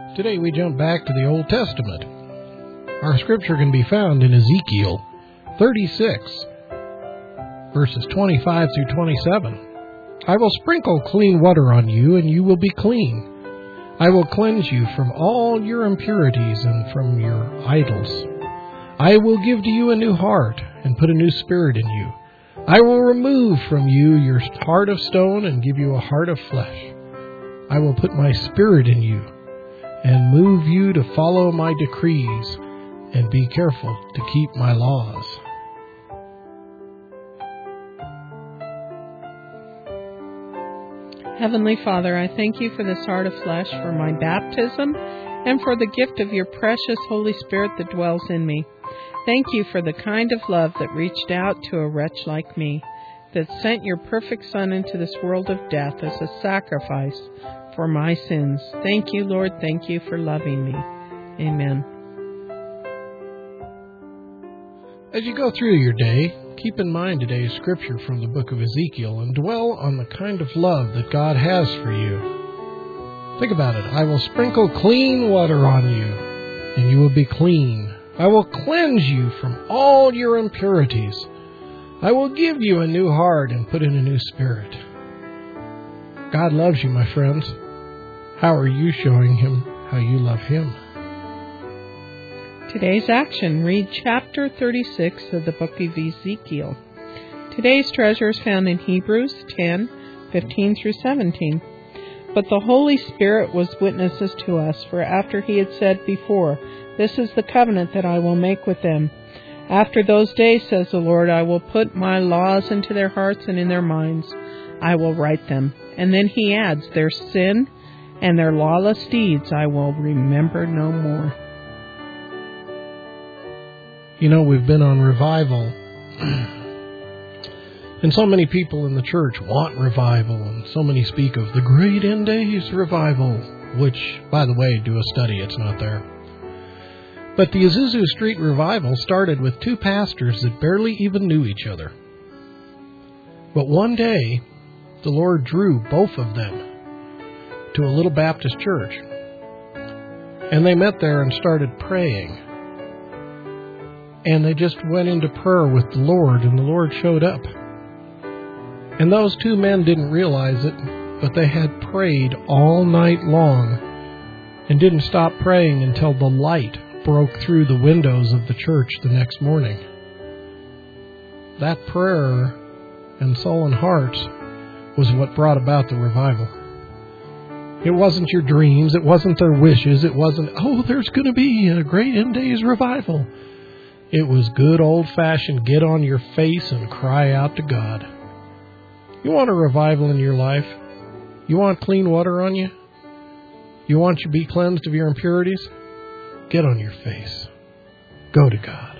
Today we jump back to the Old Testament. Our scripture can be found in Ezekiel 36, verses 25 through 27. I will sprinkle clean water on you, and you will be clean. I will cleanse you from all your impurities and from your idols. I will give to you a new heart and put a new spirit in you. I will remove from you your heart of stone and give you a heart of flesh. I will put my spirit in you and move you to follow my decrees and be careful to keep my laws. Heavenly Father, I thank you for this heart of flesh, for my baptism, and for the gift of your precious Holy Spirit that dwells in me. Thank you for the kind of love that reached out to a wretch like me, that sent your perfect Son into this world of death as a sacrifice for my sins. Thank you, Lord. Thank you for loving me. Amen. As you go through your day, keep in mind today's scripture from the book of Ezekiel and dwell on the kind of love that God has for you. Think about it. I will sprinkle clean water on you, and you will be clean. I will cleanse you from all your impurities. I will give you a new heart and put in a new spirit. God loves you, my friends. How are you showing Him how you love Him? Today's action, read chapter 36 of the book of Ezekiel. Today's treasure is found in Hebrews 10:15 through 17. But the Holy Spirit was witnesses to us, for after He had said before, "This is the covenant that I will make with them. After those days, says the Lord, I will put my laws into their hearts and in their minds. I will write them." And then He adds, "Their sin and their lawless deeds I will remember no more." You know, we've been on revival, and so many people in the church want revival, and so many speak of the great end days revival, which, by the way, do a study, it's not there. But the Azusa Street revival started with two pastors that barely even knew each other. But one day, the Lord drew both of them to a little Baptist church, and they met there and started praying. And they just went into prayer with the Lord, and the Lord showed up. And those two men didn't realize it, but they had prayed all night long and didn't stop praying until the light broke through the windows of the church the next morning. That prayer and sullen hearts was what brought about the revival. It wasn't your dreams, it wasn't their wishes, it wasn't, oh, there's going to be a great end days revival. It was good old-fashioned get on your face and cry out to God. You want a revival in your life? You want clean water on you? You want to be cleansed of your impurities? Get on your face. Go to God.